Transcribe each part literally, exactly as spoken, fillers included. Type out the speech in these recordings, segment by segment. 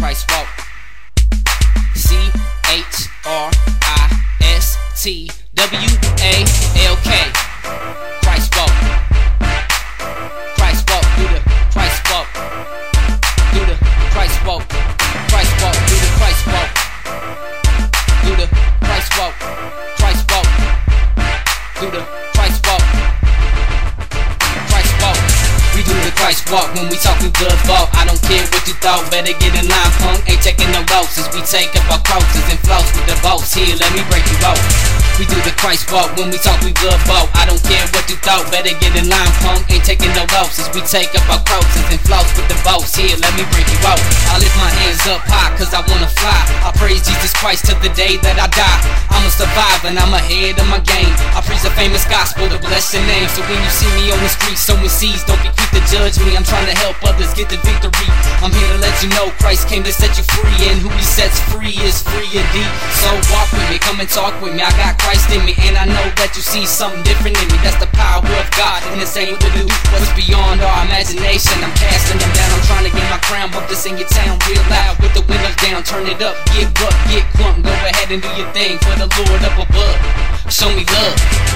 Christ walk. C H R I S T W A L K. Christ walk. Christ walk. Do the Christ walk. Do the Christ walk. Christ walk. Do the Christ walk. Do the Christ walk. Christ walk. Do the Christ walk. Christ walk. We do the Christ walk when we talk we blood vault. I don't care what you thought, better get in line, punk. Ain't taking no losses. We take up our crosses and floss with the boats. Here, let me break you out. We do the Christ walk when we talk we blood vault. I don't care what you thought, better get in line, punk. Ain't taking no losses. We take up our crosses and floss with the boats. Here, let me break you out. I lift my hands up high cause I wanna fly. I praise Jesus Christ till the day that I die. I'm a survivor and I'm ahead of my game. I preach the famous gospel to bless your name. So when you see me on the street sowing seeds, don't be quick to judge me. I'm trying to help others get the victory. I'm here to let you know Christ came to set you free, and who he sets free is free indeed. So walk with me, come and talk with me. I got Christ in me, and I know that you see something different in me. That's the power of God, and this ain't what to do what's beyond our imagination. I'm casting them down, I'm trying to get my crown. Bump this in your town real loud with the windows down. Turn it up, get buck, get crunk. Go ahead and do your thing for the Lord up above. Show me love.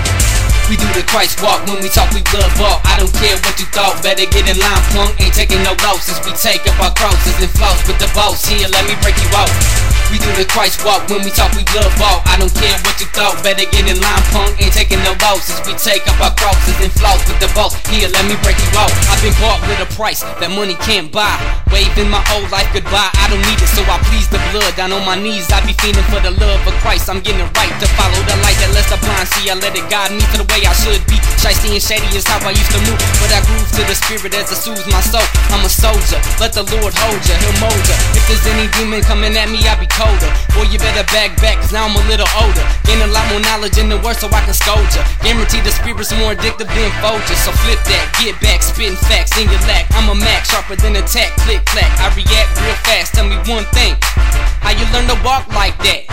We do the Christ walk when we talk we blood vault. I don't care what you thought, better get in line, punk. Ain't taking no losses. We take up our crosses and floss with the boss. Here, let me break you out. We do the Christ walk when we talk we blood vault. I don't care what you thought, better get in line, punk. Ain't taking no losses. We take up our crosses and floss with the boss. Here, let me break you out. I've been bought with a price that money can't buy. Waving my whole life goodbye, I don't need it, so I please the blood. Down on my knees, I be feeling for the love of Christ. I'm getting it right to follow the light that lets the blind see. I let it guide me to the way I should be. Shiesty and shady is how I used to move, but I groove to the spirit as it soothes my soul. I'm a soldier, let the Lord hold ya, he'll mold ya. If there's any demon coming at me, I be colder. Boy, you better back back, cause now I'm a little older. Gain a lot more knowledge in the word so I can scold ya. Guarantee the spirit's more addictive than Folger. So flip that, get back, spitting facts in your lack. I'm a Mac, sharper than a tack, click clack. I react real fast, tell me one thing, how you learn to walk like that?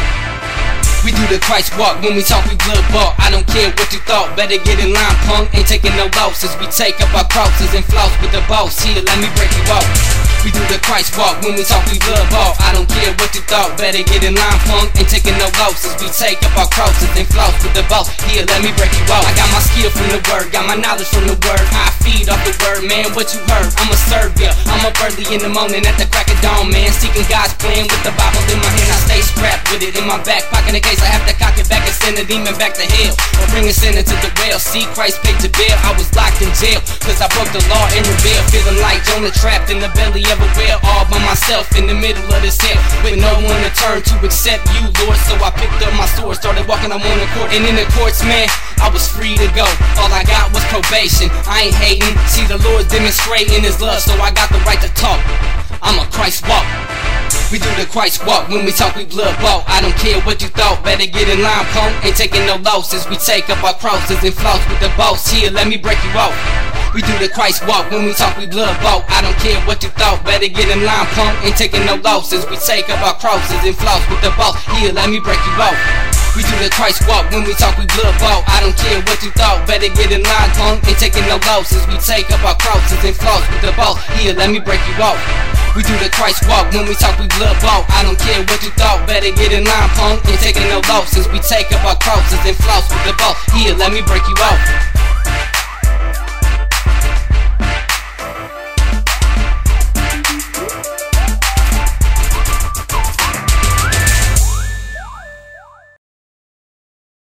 We do the Christ walk when we talk we blood vault. I don't care what you thought, better get in line, punk. Ain't taking no losses. We take up our crosses and floss with the boss. Here, let me break you out. We do the Christ walk when we talk we blood vault. I don't care what you thought, better get in line, punk. Ain't taking no losses. We take up our crosses and floss with the boss. Here, let me break you out. I got my skill from the word, got my knowledge from the word. I feed off the word, man, what you heard. I'ma serve ya. I'm up early in the morning at the crack of dawn, man. Seeking God's plan with the Bible in my hand. I stay strapped with it in my back pocket in case I have to cock it back and send a demon back to hell, or bring a sinner to the well. See, Christ paid to bail. I was locked in jail cause I broke the law and rebelled, feeling like Jonah trapped in the belly of a whale, all by myself in the middle of this hell, with no one to turn to except you, Lord. So I picked up my sword, started walking on the court, and in the courts, man, I was free to go. All I got was probation. I ain't hating. See, the Lord demonstrating his love, so I got the right to talk. I'm a Christ walk. We do the Christ walk when we talk we blood vault. I don't care what you thought, better get in line, punk. Ain't taking no losses. We take up our crosses and floss with the boss. Here, let me break you out. We do the Christ walk when we talk we blood vault. I don't care what you thought, better get in line, punk. Ain't taking no losses. We take up our crosses and floss with the boss. Here, let me break you out. We do the Christ walk when we talk we blood vault. I don't care what you thought, better get in line, punk. Ain't taking no losses. We take up our crosses and floss with the boss. Here, let me break you out. We do the Christ walk when we talk we blood vault. I don't care what you thought, better get in line, punk. Ain't taking no losses. We take up our crosses and floss with the boss. Here, let me break you out.